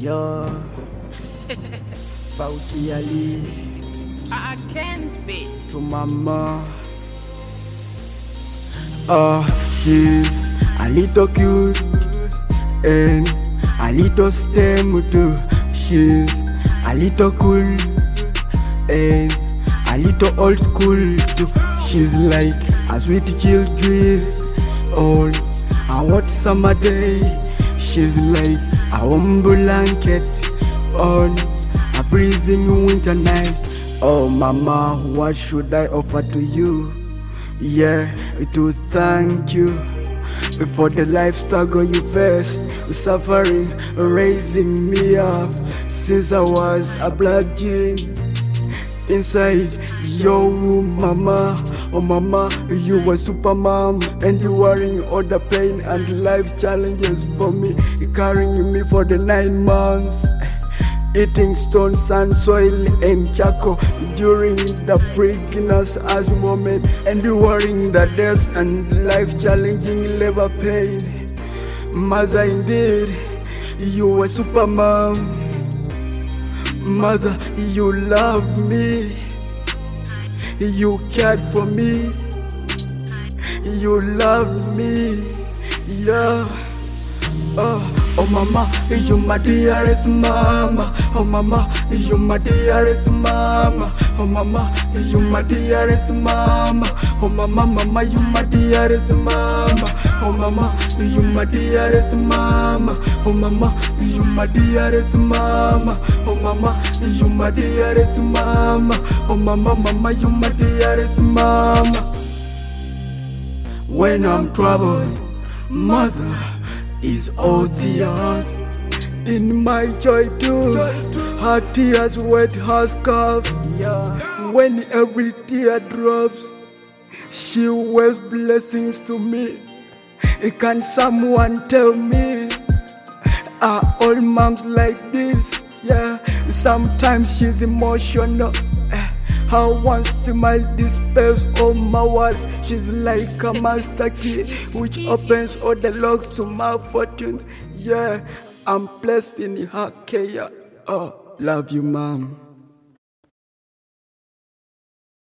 Yo, Fauci Ali, I can't speak. to mama. She's a little cute and a little stem too. She's a little cool and a little old school too. She's like a sweet chill breeze on a hot summer day. She's like a warm blanket on a freezing winter night. Oh mama, what should I offer to you? Yeah, to thank you for the life struggle you faced, suffering, raising me up since I was a black gene inside your womb, mama. Oh mama, you were super mom, enduring all the pain and life challenges for me, carrying me for the 9 months, eating stones and soil and charcoal during the pregnancy as moment, enduring the death and life challenging labor pain. Mother, indeed, you were super mom. Mother, you loved me, you cared for me, you loved me, yeah. Oh mama, you my dearest mama. Oh mama, you my dearest mama. Oh mama, you my dearest mama. Oh mama, mama, you my dearest mama. Oh mama, you my dearest mama. Oh mama, you my dearest mama. Oh mama, you my dearest mama. Oh mama, mama, you my dearest mama. When I'm troubled, mother is all tears. In my joy too, her tears wet her scarf. When every tear drops, she wears blessings to me. Can someone tell me, are all moms like this? Yeah, sometimes she's emotional. Her one smile dispels all my worries. She's like a master key which opens all the locks to my fortunes. Yeah, I'm blessed in her care. Oh, love you, mom.